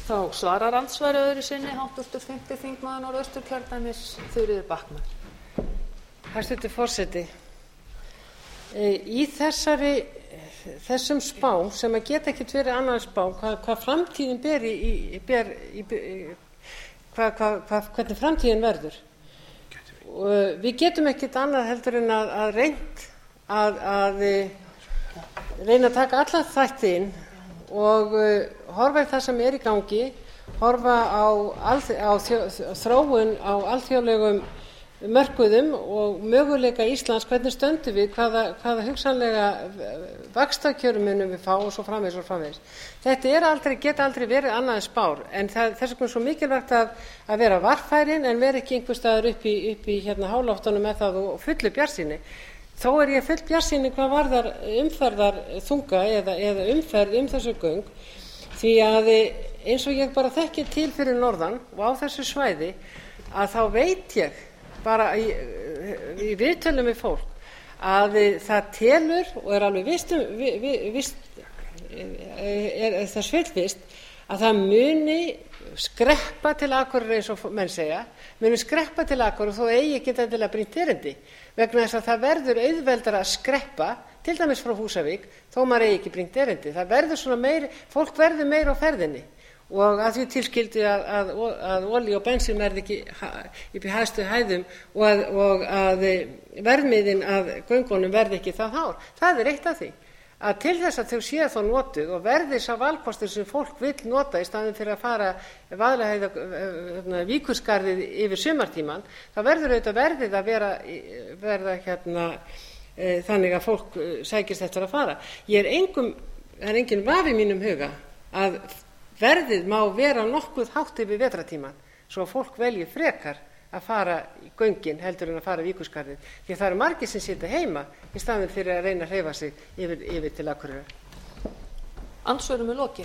Þá svarar andsvari öðru sinni háttvirtur 5. þingmaður Norðausturkjördæmis Þuríður Backman. Hæstvirtur forseti, í þessum spám sem að geta ekkert verið annað en spám, hvað framtíðin hvernig framtíðin verður. Við getum ekkert annað heldur en að reyna að taka alla þætti inn og horfa í það sem í gangi, horfa á þróun á alþjóðlegum mörkuðum og möguleika Íslands, hvernig stöndum við, hvaða hugsanlega vaxtakjör munum við fá og svo framvegis og framvegis. Þetta geta aldrei verið annað en spár, en þess vegna er svo mikilvægt að vera varfærin en vera ekki einhvers staðar upp í háloftunum með það og fullu bjartsýni. Þó er ég full bjartsýni hvað varðar umferðarþunga eða umferð þessu göng, því að eins og ég bara þekki til fyrir norðan og á þessu svæði, að þá veit ég bara í viðtölum við fólk að það telur og er alveg þess fullvisst að það muni skreppa til Akureyrar, eins og menn segja, muni skreppa til Akureyrar þó eigi ekki endilega brýnt erindi, vegna þess að það verður auðveldara að skreppa til dæmis frá Húsavík þó maður eigi ekki brýnt erindi. Það verður svona meiri, fólk verður meira á ferðinni og að því tilskildi að olíu og bensín verði ekki upp í hæstu hæðum og að verðmiðinn að göngunum verði ekki það hár. Það er eitt af því að til þess að þau séu þá notuð og verði sá valkostur sem fólk vill nota í staðinn fyrir að fara Vaðlaheiðar Víkurskarðið yfir sumartíman, þá verður auðvitað verðið að verða þannig að fólk sækist eftir að fara. Það er engin vafi í mínum huga að verðið má vera nokkuð hátt yfir vetrartíman svo að fólk velji frekar að fara í göngin heldur en að fara Víkurskarðið, því það eru margir sem sitja heima í staðinn fyrir að reyna að hreyfa sig yfir til Akureyrar. Andsvörum er lokið.